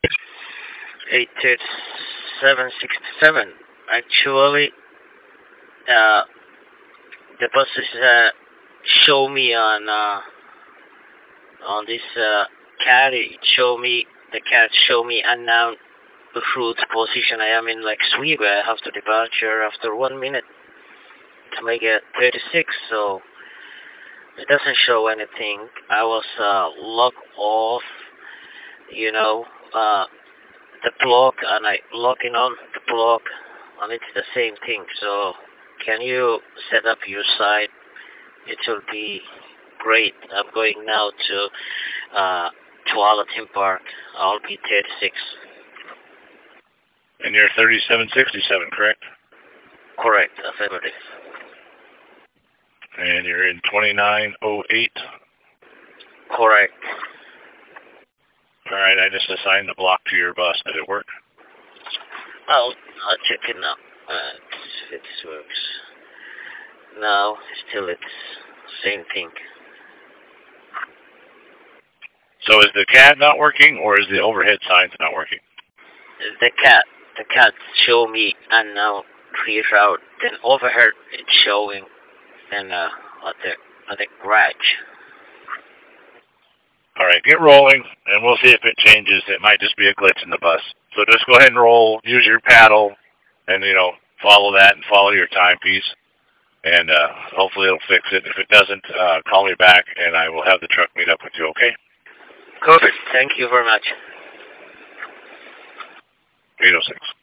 83767. Actually, the buses show me on this cat. It show me the cat show me unknown route position. I am in like Sweden. I have to departure after 1 minute to make it 36. So it doesn't show anything. I was locked off. You know. The block and I logging on the block and it's the same thing. So can you set up your site? It will be great. I'm going now to Alatin Park. I'll be 36. And you're 3767, correct? Correct, affirmative. And you're in 2908. Correct. All right, I just assigned the block to your bus. Did it work? I'll check it now. If it works. No, still it's same thing. So is the CAD not working, or is the overhead signs not working? The cat show me unknown reroute. Then overhead it's showing. Then at the garage. All right, get rolling, and we'll see if it changes. It might just be a glitch in the bus. So just go ahead and roll. Use your paddle, and follow that and follow your timepiece, and hopefully it'll fix it. If it doesn't, call me back, and I will have the truck meet up with you. Okay? Perfect. Thank you very much. 806.